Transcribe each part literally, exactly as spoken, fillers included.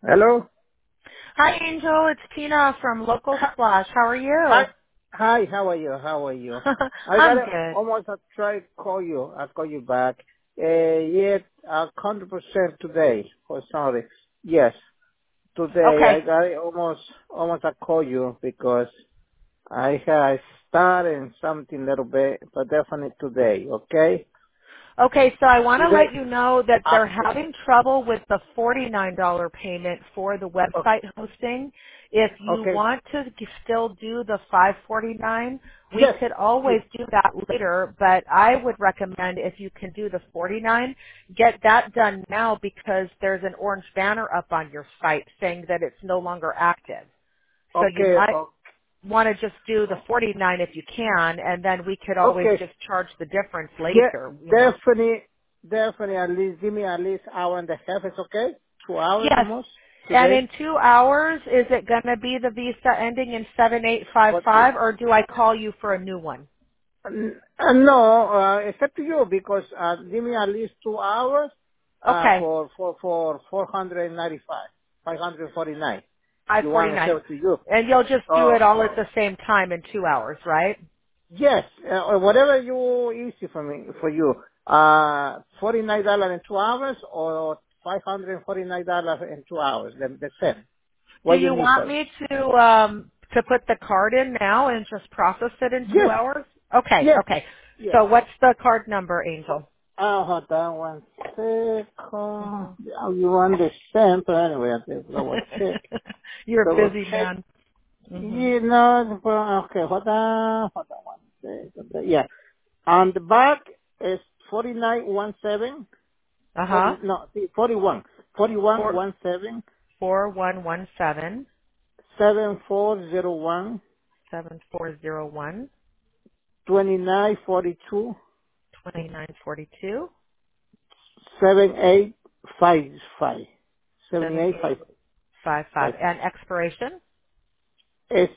Hello? Hi, Angel. It's Tina from Local Hi, Splash. How are hi, you? hi, how are you? How are you? I got I'm to good. almost uh, try to call you. I'll call you back. Uh, yet, uh, one hundred percent today. Oh, sorry. Yes, today Okay. I got it almost, almost I call you because I have started something little bit, but definitely today, okay? Okay, so I want to Today, let you know that uh, they're having trouble with the forty-nine dollars payment for the okay, website hosting. If you okay. want to still do the five forty-nine, we Yes, could yes. always do that later, but I would recommend if you can do the forty-nine, get that done now because there's an orange banner up on your site saying that it's no longer active. So you Okay, might o- want to just do the forty-nine if you can, and then we could always okay. just charge the difference Yeah, later, you know. definitely, definitely. At least give me at least hour and a half. It's okay. Two hours Yes. almost And today. in two hours, is it going to be the visa ending in seven eight five But five, or do I call you for a new one? uh, no, uh, it's up to you because uh, give me at least two hours uh, Okay, for for for four hundred ninety five, five hundred forty nine. You want to five forty-nine. sell it to you? And you'll just do Uh, it all at the same time in two hours, right? yes, uh, or whatever you easy for me for you. Uh, forty nine dollars in two hours or five hundred forty nine dollars in two hours. The, the same. Do What you you need want first? me to um to put the card in now and just process it in two Yes, hours? Okay, yes, okay. yes. So what's the card number, Angel? Oh, hold on one second. hmm Oh, you understand, but anyway, I think double check. You're a Double busy check. man. hmm You know, well, okay, hold on, hold on one second. Yeah, on the back is forty-nine one seven, Uh huh. forty, no, forty-one, forty-one Four one seven, four one one seven seven four zero one, seven four zero one twenty-nine forty-two, twenty nine forty two seven eight five five, seven seventy-eight eight five five five five. and expiration It's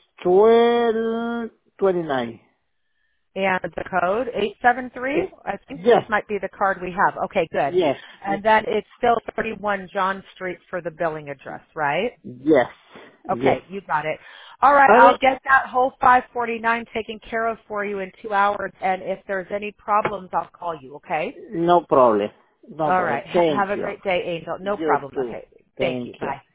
twelve twenty-nine. and the code eight seven three. It's, I think this yes, might be the card we have. Okay, good. yes, And then it's still thirty one John Street for the billing address, right? yes, yes. Okay, you got it. All right, Okay, I'll get that whole five forty-nine taken care of for you in two hours, and if there's any problems, I'll call you, okay? no problem. No All problem. right. Ha- Thank have a you. great day, Angel. No You problem. too. Okay. Thank Thank you. you. Bye.